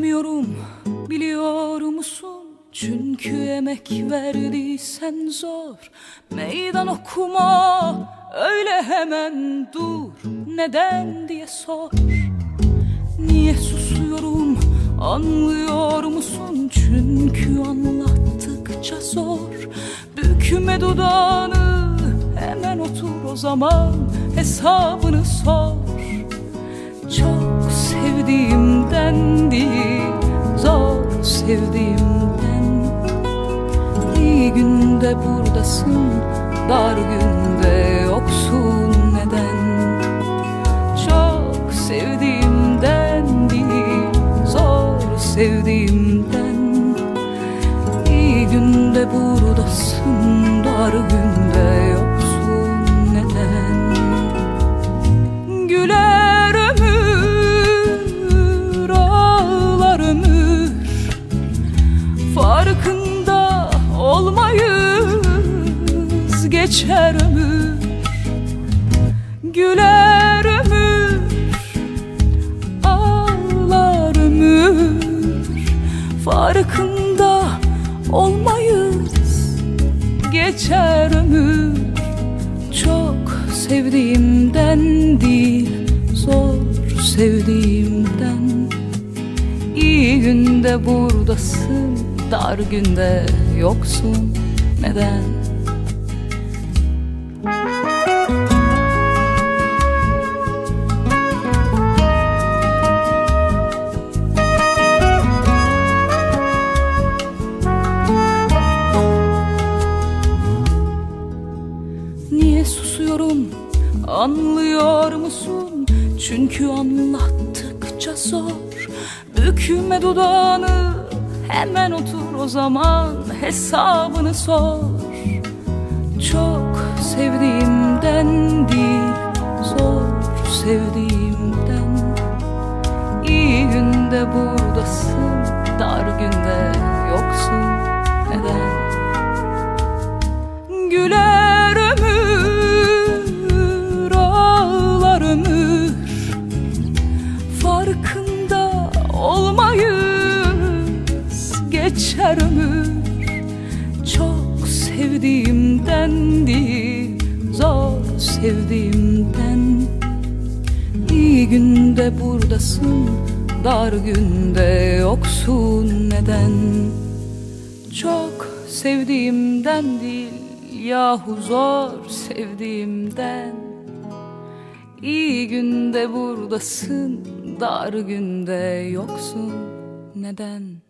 Bilmiyorum, biliyor musun? Çünkü emek verdiysen zor. Meydan okuma, öyle hemen dur. Neden diye sor. Niye susuyorum, anlıyor musun? Çünkü anlattıkça zor. Bükme dudağını, hemen otur o zaman, hesabını sor. Çok sevdiğimden değil, zor sevdiğimden. İyi günde buradasın, dar günde yoksun, neden? Çok sevdiğimden değil, zor sevdiğimden. İyi günde buradasın, dar günde yoksun, neden? Güler ömür, ağlar ömür, farkında olmayız, geçer ömür. Güler ömür, ağlar ömür, farkında olmayız, geçer ömür. Çok sevdiğimden değil, zor sevdiğimden. İyi günde buradasın, dar günde yoksun, neden? Niye susuyorum, anlıyor musun? Çünkü anlattıkça zor. Bükme dudağını, hemen otur o zaman, hesabını sor. Çok sevdiğimden değil, zor sevdiğimden. İyi günde buradasın, dar günde yoksun, neden? Güler ömür, ağlar ömür, farkında olmayız, geçer ömür. Çok sevdiğimden değil, zor sevdiğimden. İyi günde buradasın, dar günde yoksun, neden? Çok sevdiğimden değil, yahu zor sevdiğimden. İyi günde buradasın, dar günde yoksun, neden?